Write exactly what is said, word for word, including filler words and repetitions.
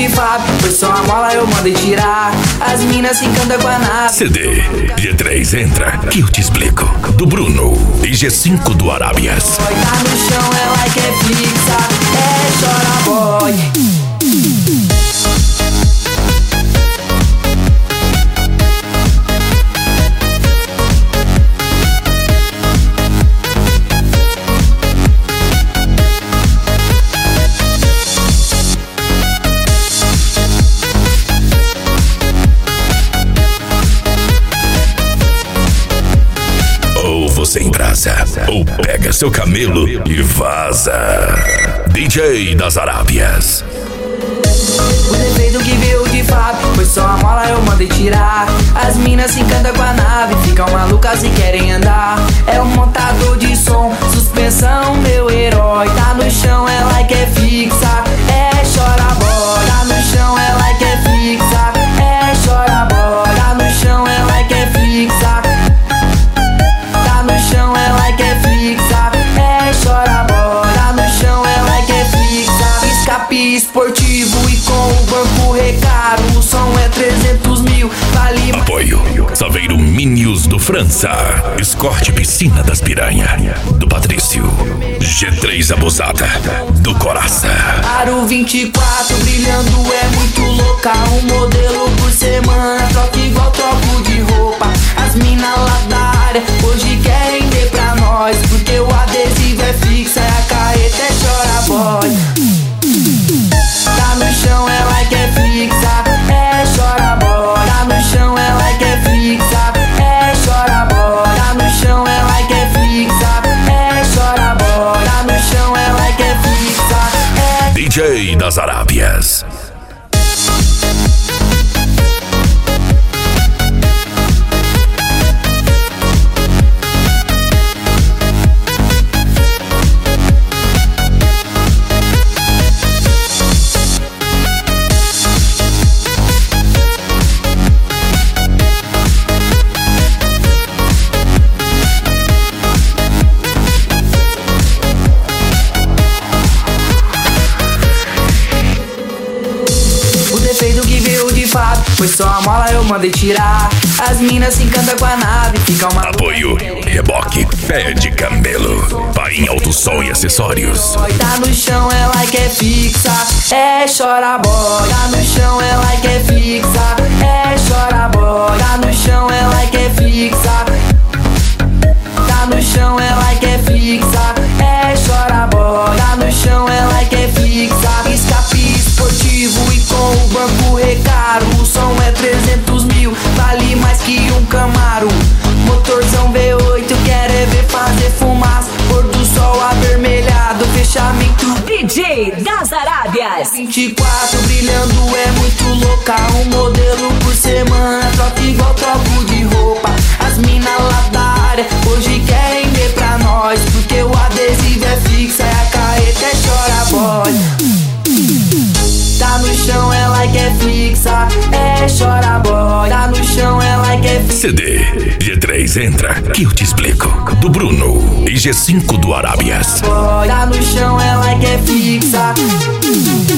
de Fábio, foi só a mola, eu mandei tirar. As minas se encantam com a nave. C D G três entra, que eu te explico. Do Bruno e G cinco do Arábias. Tá no chão, ela quer fixa, é chora boy. Você embrasa, ou pega seu camelo e vaza. D J das Arábias. O defeito que veio de Fábio, foi só a mola, eu mandei tirar. As minas se encantam com a nave, ficam malucas e querem andar. É um montador de som, suspensão, meu herói. Tá no chão, ela quer fixa, é chora boy. Tá no chão, ela quer fixa, é chora boy. Tá no chão, ela quer fixa. Tá no chão, ela quer fixa, é chora boy. Tá no chão, ela quer fixa. Escape esportivo e com o banco recaro. O som é trezentos mil, vale mais. Apoio Saveiro Minios do França. Escorte Piscina das Piranha do Patrício. G três Abusada do Coraça. Aro vinte e quatro brilhando, é muito louca. Um modelo por semana, troca igual troco de roupa. As mina lá da área hoje querem ver pra nós, porque o adesivo é fixo, é a carreta, é chora boy. Tá no chão, ela quer fixa, é chora boy. Tá no chão, ela quer fixa, é chora boy. Tá no chão, ela quer fixa, é chora boy. Tá no chão, ela quer fixa, é D J das Arábias. Foi só a mola, eu mandei tirar. As minas se encantam com a nave, ficam uma. Apoio Reboque Pé de Camelo. Vai em alto som e acessórios. Tá no chão, ela quer fixa, é chora boy. Tá no chão, ela quer fixa, é chora boy. Tá no chão, ela quer fixa. Tá no chão, ela quer fixa, é chora boy. Tá no chão, ela quer fixa. Escape esportivo e com o banco recaro. O som é trezentos mil, vale mais que um Camaro. Motorzão V oito, quer é ver fazer fumaça. Pôr do sol avermelhado, fechamento D J das Arábias. vinte e quatro brilhando, é muito louca. Um modelo por semana, troca igual troco de roupa. As mina lá da área hoje querem ver pra nós, porque o adesivo é fixo, é a carreta, é chora boy. Tá no chão, ela quer fixa, é chora boy. Tá no chão, ela quer fixa. C D G três entra, que eu te explico. Do Bruno e G cinco do Arábias. Tá no chão, ela quer fixa.